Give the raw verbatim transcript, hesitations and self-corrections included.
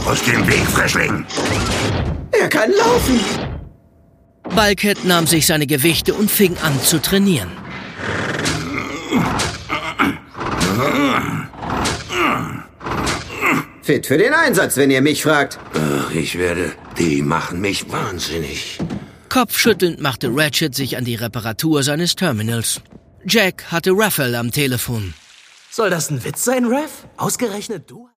Aus dem Weg, Frischling! Er kann laufen! Bulkhead nahm sich seine Gewichte und fing an zu trainieren. Fit für den Einsatz, wenn ihr mich fragt. Ach, ich werde... Die machen mich wahnsinnig. Kopfschüttelnd machte Ratchet sich an die Reparatur seines Terminals. Jack hatte Raphael am Telefon. Soll das ein Witz sein, Raph? Ausgerechnet du?